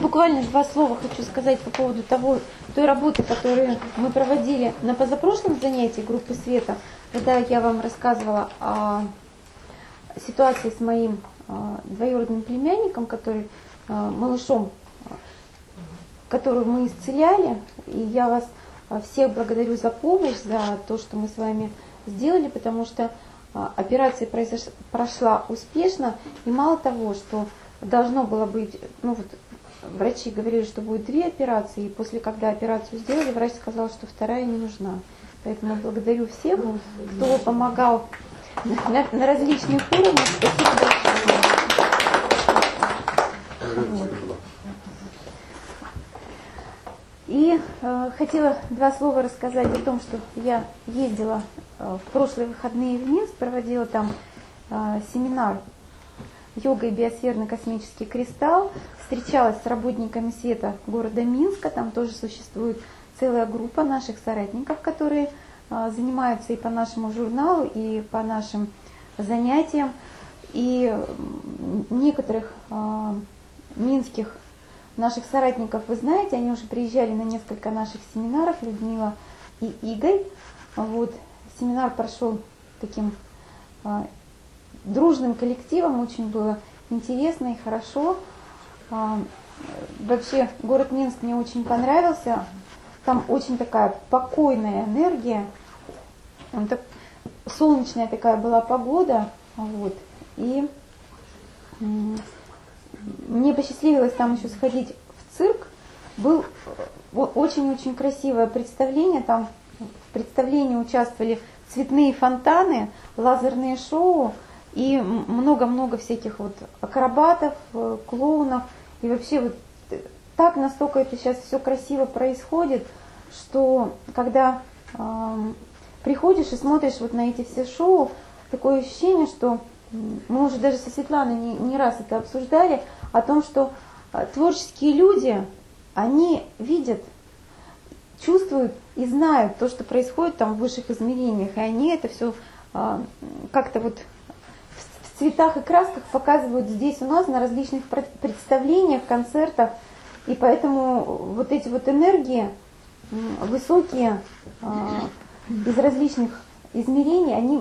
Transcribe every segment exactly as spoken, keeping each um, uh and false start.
буквально два слова хочу сказать по поводу того, той работы, которую мы проводили на позапрошлом занятии группы Света, когда я вам рассказывала о ситуации с моим двоюродным племянником, который малышом, которую мы исцеляли. И я вас всех благодарю за помощь, за то, что мы с вами сделали, потому что операция произош... прошла успешно. И мало того, что должно было быть, ну вот врачи говорили, что будет две операции, и после, когда операцию сделали, врач сказал, что вторая не нужна. Поэтому благодарю всех, кто помогал на, на различных уровнях. Спасибо большое. Вот. И э, хотела два слова рассказать о том, что я ездила э, в прошлые выходные в Минск, проводила там э, семинар «Йога и биосферно-космический кристалл», встречалась с работниками света города Минска, там тоже существует целая группа наших соратников, которые э, занимаются и по нашему журналу, и по нашим занятиям. И некоторых э, минских наших соратников вы знаете, они уже приезжали на несколько наших семинаров, Людмила и Игорь. Вот. Семинар прошел таким а, дружным коллективом, очень было интересно и хорошо. А, вообще город Минск мне очень понравился, там очень такая покойная энергия, там так, солнечная такая была погода, вот. И мне посчастливилось там еще сходить в цирк. Был очень-очень красивое представление. Там в представлении участвовали цветные фонтаны, лазерные шоу и много-много всяких вот акробатов, клоунов. И вообще вот так настолько это сейчас все красиво происходит, что когда э, приходишь и смотришь вот на эти все шоу, такое ощущение, что мы уже даже со Светланой не, не раз это обсуждали, о том, что а, творческие люди, они видят, чувствуют и знают то, что происходит там в высших измерениях, и они это все а, как-то вот в, в цветах и красках показывают здесь у нас на различных представлениях, концертах, и поэтому вот эти вот энергии высокие а, из различных измерений, они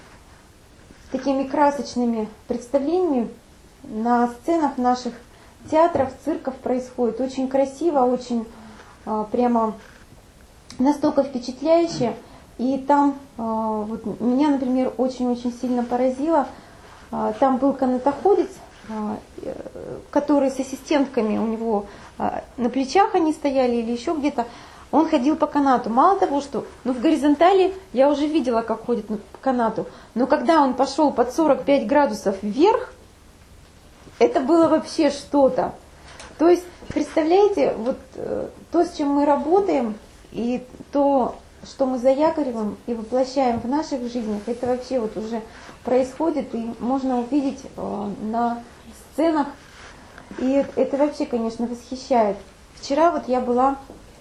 такими красочными представлениями на сценах наших театров, цирков происходит. Очень красиво, очень а, прямо настолько впечатляюще. И там а, вот, меня, например, очень-очень сильно поразило. А, там был канатоходец, а, который с ассистентками у него а, на плечах они стояли или еще где-то. Он ходил по канату. Мало того, что ну, в горизонтали я уже видела, как ходит по канату. Но когда он пошел под сорок пять градусов вверх, это было вообще что-то. То есть, представляете, вот э, то, с чем мы работаем, и то, что мы заякориваем и воплощаем в наших жизнях, это вообще вот уже происходит, и можно увидеть э, на сценах. И это, это вообще, конечно, восхищает. Вчера вот я была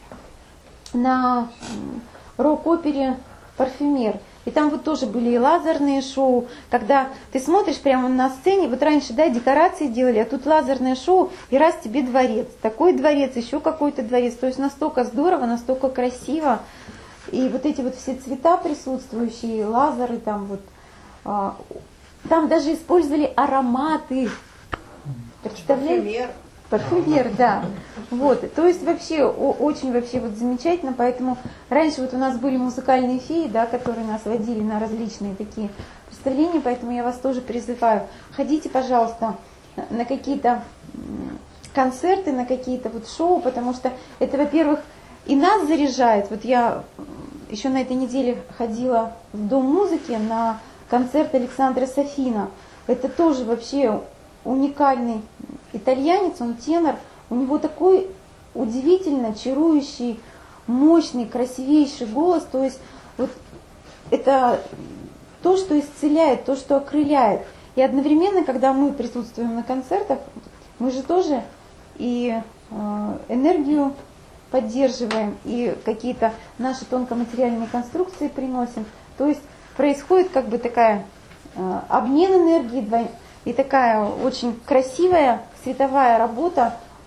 на рок-опере «Парфюмер». И там вот тоже были и лазерные шоу, когда ты смотришь прямо на сцене, вот раньше, да, декорации делали, а тут лазерное шоу, и раз тебе дворец, такой дворец, еще какой-то дворец, то есть настолько здорово, настолько красиво, и вот эти вот все цвета присутствующие, лазеры там вот, а, там даже использовали ароматы, представляете? Парфюмер, да. Вот, то есть вообще о, очень вообще вот замечательно, поэтому раньше вот у нас были музыкальные феи, да, которые нас водили на различные такие представления, поэтому я вас тоже призываю, ходите, пожалуйста, на какие-то концерты, на какие-то вот шоу, потому что это, во-первых, и нас заряжает. Вот я еще на этой неделе ходила в Дом музыки на концерт Александра Сафина. Это тоже вообще уникальный итальянец, он тенор, у него такой удивительно чарующий, мощный, красивейший голос, то есть вот это то, что исцеляет, то, что окрыляет. И одновременно, когда мы присутствуем на концертах, мы же тоже и э, энергию поддерживаем, и какие-то наши тонкоматериальные конструкции приносим. То есть происходит как бы такая э, обмен энергии, и такая очень красивая световая работа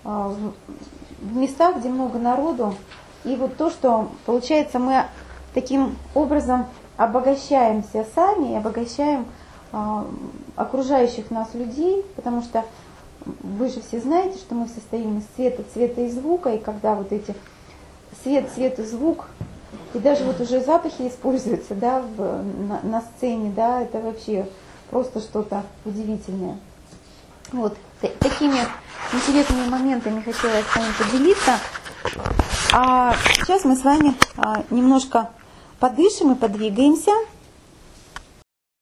в местах, где много народу. И вот то, что получается, мы таким образом обогащаемся сами и обогащаем окружающих нас людей, потому что вы же все знаете, что мы состоим из света, цвета и звука, и когда вот эти свет, цвет и звук, и даже вот уже запахи используются, да, в, на, на сцене, да, это вообще просто что-то удивительное. Вот, такими интересными моментами хотела я с вами поделиться. А сейчас мы с вами немножко подышим и подвигаемся.